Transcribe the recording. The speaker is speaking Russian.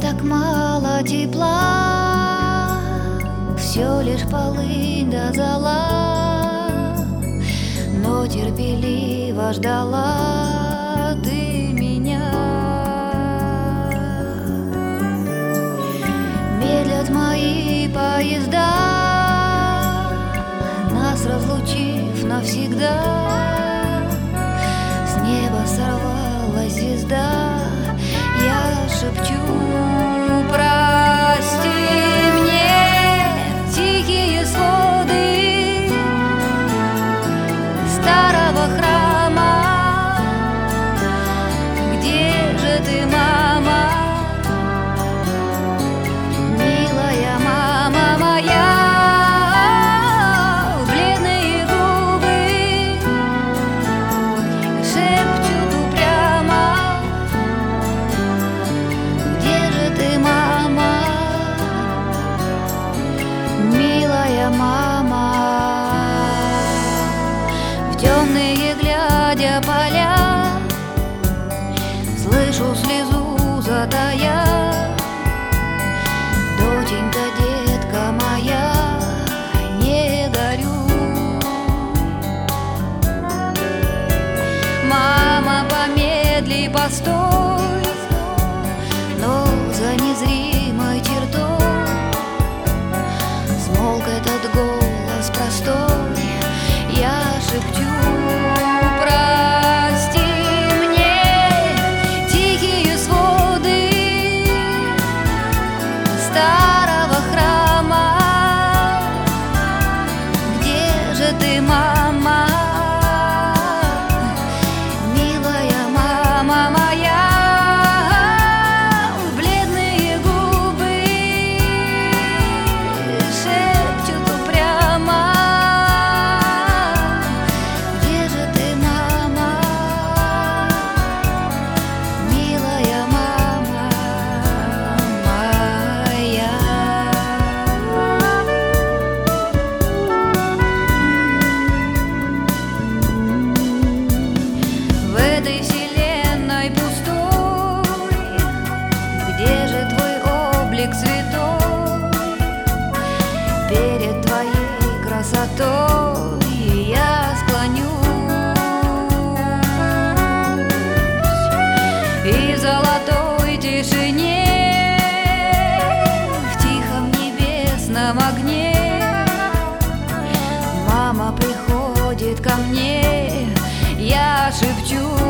так мало тепла, все лишь полынь да зола, но терпеливо ждала ты меня. Медлят мои поезда, нас разлучив навсегда. С неба сорвалась звезда, я шепчу: прости мне тихие своды старого храма. Где же ты, мама, милая мама моя? Бледные губы шепчут упрямо: где же ты, мама, милая мама? В темные глядя поля, слышу слезу затая. Доченька, детка моя, не горюй. Мама, помедли, постой, но за незримой чертой смолк этот голос простой. Я шепчу: прости мне тихие своды старого храма. Где же ты, мама, милая мама моя? Бледные губы шепчут упрямо: где же ты, мама, милая мама моя? В этой вселенной пустой, где же твой облик святой? Перед твоей красотой я склонюсь, и в золотой тишине, в тихом небесном огне мама приходит ко мне. Я шепчу: